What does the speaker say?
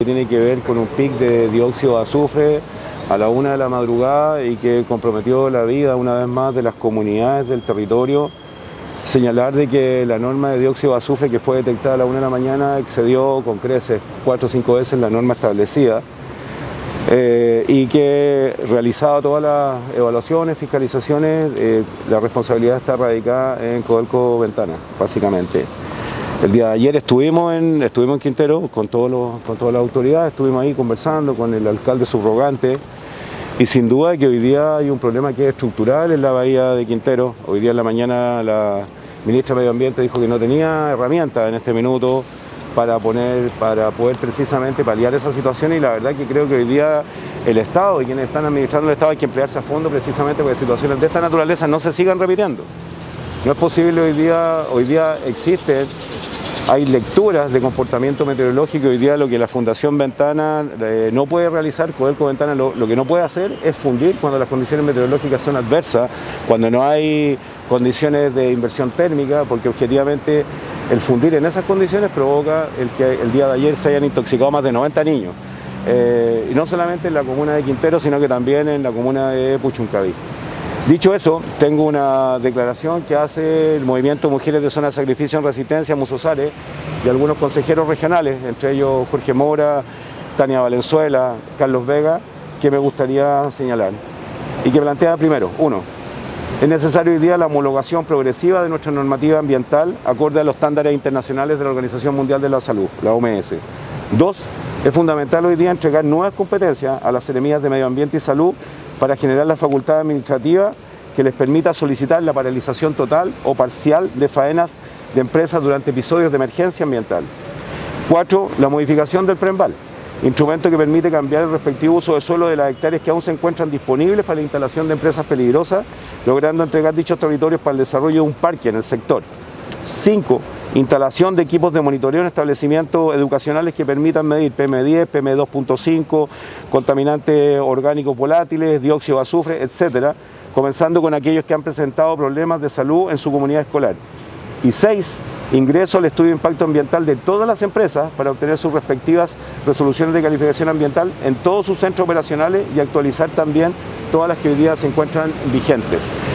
tiene que ver con un pic de dióxido de azufre a la 1 de la madrugada y que comprometió la vida una vez más de las comunidades del territorio. Señalar de que la norma de dióxido de azufre que fue detectada a la 1 de la mañana excedió con creces 4 o 5 veces la norma establecida y que realizado todas las evaluaciones, fiscalizaciones, la responsabilidad está radicada en Codelco Ventana, básicamente. El día de ayer estuvimos en Quintero con todas las autoridades, estuvimos ahí conversando con el alcalde subrogante y sin duda que hoy día hay un problema que es estructural en la bahía de Quintero. Hoy día en la mañana la ministra de Medio Ambiente dijo que no tenía herramientas en este minuto para poder precisamente paliar esa situación, y la verdad que creo que hoy día el Estado y quienes están administrando el Estado hay que emplearse a fondo precisamente para que situaciones de esta naturaleza no se sigan repitiendo. No es posible hoy día existen, hay lecturas de comportamiento meteorológico. Hoy día lo que la Fundación Ventana no puede realizar, Codelco Ventana lo que no puede hacer es fundir cuando las condiciones meteorológicas son adversas, cuando no hay condiciones de inversión térmica, porque objetivamente el fundir en esas condiciones provoca que el día de ayer se hayan intoxicado más de 90 niños, y no solamente en la comuna de Quintero, sino que también en la comuna de Puchuncaví. Dicho eso, tengo una declaración que hace el Movimiento Mujeres de Zona de Sacrificio en Resistencia, Musosare, y algunos consejeros regionales, entre ellos Jorge Mora, Tania Valenzuela, Carlos Vega, que me gustaría señalar. Y que plantea primero, 1. Es necesario hoy día la homologación progresiva de nuestra normativa ambiental acorde a los estándares internacionales de la Organización Mundial de la Salud, la OMS. 2. Es fundamental hoy día entregar nuevas competencias a las Seremías de Medio Ambiente y Salud para generar la facultad administrativa que les permita solicitar la paralización total o parcial de faenas de empresas durante episodios de emergencia ambiental. 4. La modificación del PREMBAL, instrumento que permite cambiar el respectivo uso de suelo de las hectáreas que aún se encuentran disponibles para la instalación de empresas peligrosas, logrando entregar dichos territorios para el desarrollo de un parque en el sector. 5. Instalación de equipos de monitoreo en establecimientos educacionales que permitan medir PM10, PM2.5, contaminantes orgánicos volátiles, dióxido de azufre, etc., comenzando con aquellos que han presentado problemas de salud en su comunidad escolar. Y 6. Ingreso al estudio de impacto ambiental de todas las empresas para obtener sus respectivas resoluciones de calificación ambiental en todos sus centros operacionales y actualizar también todas las que hoy día se encuentran vigentes.